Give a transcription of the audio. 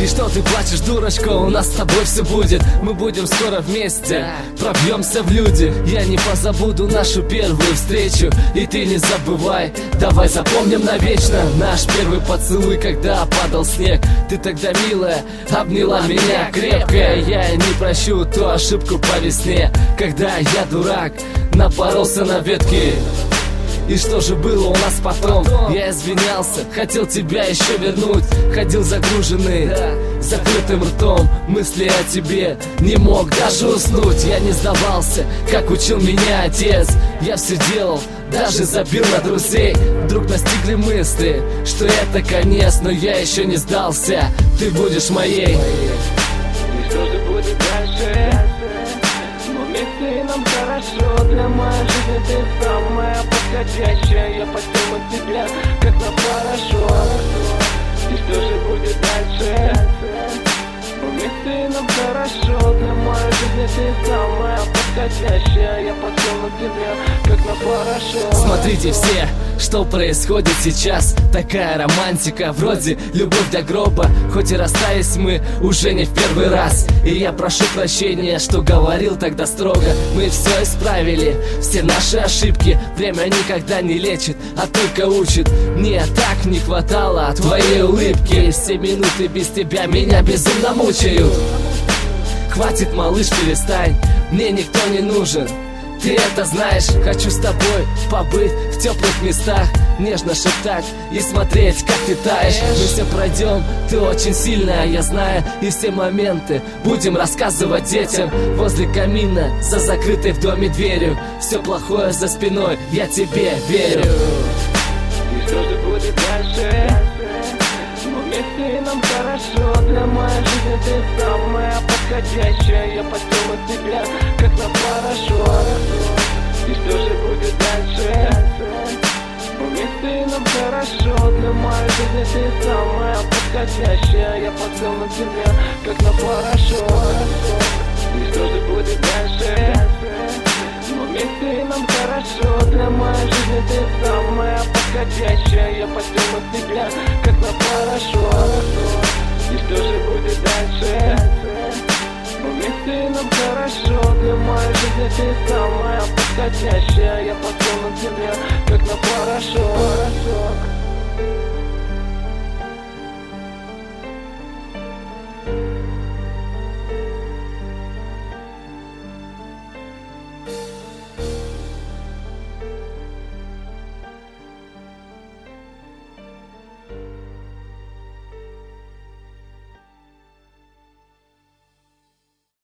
И что ты плачешь, дурочка, у нас с тобой все будет. Мы будем скоро вместе, пробьемся в люди. Я не позабуду нашу первую встречу, и ты не забывай. Давай запомним навечно наш первый поцелуй, когда падал снег. Ты тогда, милая, обняла меня крепко. Я не прощу ту ошибку по весне, когда я, дурак, напоролся на ветки. И что же было у нас потом? Я извинялся, хотел тебя еще вернуть. Ходил загруженный, закрытым ртом, мысли о тебе, не мог даже уснуть. Я не сдавался, как учил меня отец. Я все делал, даже забил на друзей. Вдруг настигли мысли, что это конец, но я еще не сдался. Ты будешь моей. И что же будет дальше? Вместе нам хорошо, для моей жизни ты самая подходящая. Я потяну тебя, как на парашют. И что же будет дальше? Вместе нам хорошо, для моей жизни ты самая подходящая. Я потяну тебя, как на парашют. Смотрите все, что происходит сейчас. Такая романтика, вроде любовь до гроба. Хоть и расстались мы уже не в первый раз. И я прошу прощения, что говорил тогда строго. Мы все исправили, все наши ошибки. Время никогда не лечит, а только учит. Мне так не хватало твоей улыбки. Все минуты без тебя меня безумно мучают. Хватит, малыш, перестань, мне никто не нужен. Ты это знаешь, хочу с тобой побыть в теплых местах, нежно шептать и смотреть, как ты таешь. Мы все пройдем, ты очень сильная, я знаю. И все моменты будем рассказывать детям возле камина, за закрытой в доме дверью. Все плохое за спиной, я тебе верю. И что же будет дальше? Но вместе нам хорошо, для моей жизни ты самая подходящая. Я потяну тебя, как на парашют. И что же будет дальше? Но вместе нам хорошо, для моей жизни ты самая подходящая. Я потяну тебя, как на парашют. И что же будет дальше? Но вместе нам хорошо, для моей жизни ты самая подходящая. Я потяну тебя, как на парашют. И что же будет дальше? Но вместе нам хорошо, для моей жизни ты самая подходящая. Я потяну тебя, как на парашют.